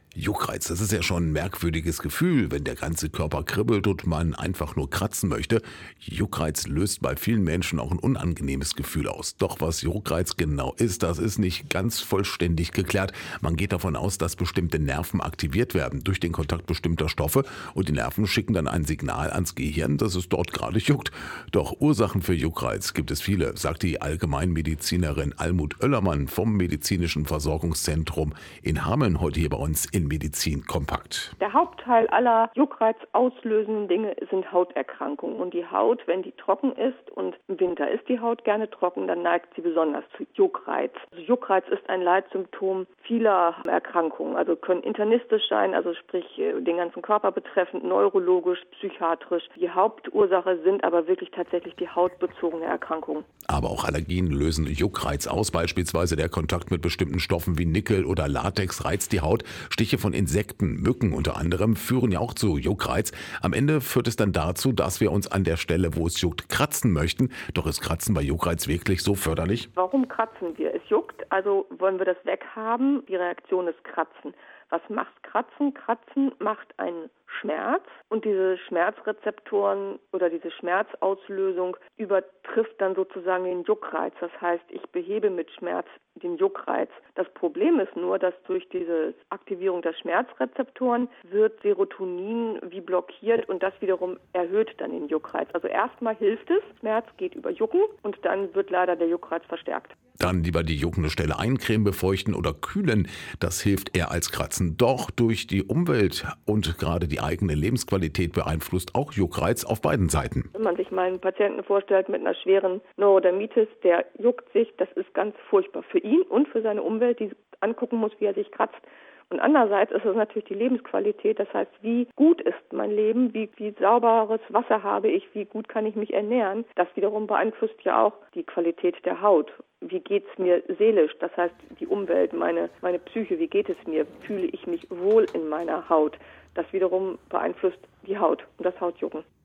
Juckreiz, das ist ja schon ein merkwürdiges Gefühl, wenn der ganze Körper kribbelt und man einfach nur kratzen möchte. Juckreiz löst bei vielen Menschen auch ein unangenehmes Gefühl aus. Doch was Juckreiz genau ist, das ist nicht ganz vollständig geklärt. Man geht davon aus, dass bestimmte Nerven aktiviert werden durch den Kontakt bestimmter Stoffe und die Nerven schicken dann ein Signal ans Gehirn, dass es dort gerade juckt. Doch Ursachen für Juckreiz gibt es viele, sagt die Allgemeinmedizinerin Almut Oellermann vom Medizinischen Versorgungszentrum in Hameln heute hier bei uns in Medizin Kompakt. Der Hauptteil aller Juckreiz auslösenden Dinge sind Hauterkrankungen. Und die Haut, wenn die trocken ist, und im Winter ist die Haut gerne trocken, dann neigt sie besonders zu Juckreiz. Also Juckreiz ist ein Leitsymptom vieler Erkrankungen. Also können internistisch sein, also sprich den ganzen Körper betreffend, neurologisch, psychiatrisch. Die Hauptursache sind aber wirklich tatsächlich die hautbezogene Erkrankungen. Aber auch Allergien lösen Juckreiz aus, beispielsweise der Kontakt mit bestimmten Stoffen wie Nickel oder Latex reizt die Haut. Stiche von Insekten, Mücken unter anderem, führen ja auch zu Juckreiz. Am Ende führt es dann dazu, dass wir uns an der Stelle, wo es juckt, kratzen möchten. Doch ist Kratzen bei Juckreiz wirklich so förderlich? Warum kratzen wir? Es juckt, also wollen wir das weghaben. Die Reaktion ist Kratzen. Was macht Kratzen? Kratzen macht einen Schmerz und diese Schmerzrezeptoren oder diese Schmerzauslösung übertrifft dann sozusagen den Juckreiz. Das heißt, ich behebe mit Schmerz den Juckreiz. Das Problem ist nur, dass durch diese Aktivierung der Schmerzrezeptoren wird Serotonin wie blockiert und das wiederum erhöht dann den Juckreiz. Also erstmal hilft es, Schmerz geht über Jucken und dann wird leider der Juckreiz verstärkt. Dann lieber die juckende Stelle eincremen, befeuchten oder kühlen. Das hilft eher als Kratzen. Doch durch die Umwelt und gerade die eigene Lebensqualität beeinflusst auch Juckreiz auf beiden Seiten. Wenn man sich mal einen Patienten vorstellt mit einer schweren Neurodermitis, der juckt sich, das ist ganz furchtbar für ihn und für seine Umwelt, die angucken muss, wie er sich kratzt. Und andererseits ist es natürlich die Lebensqualität, das heißt, wie gut ist mein Leben, wie sauberes Wasser habe ich, wie gut kann ich mich ernähren. Das wiederum beeinflusst ja auch die Qualität der Haut. Wie geht es mir seelisch, das heißt die Umwelt, meine Psyche, wie geht es mir, fühle ich mich wohl in meiner Haut. Das wiederum beeinflusst die Haut und das Hautjucken.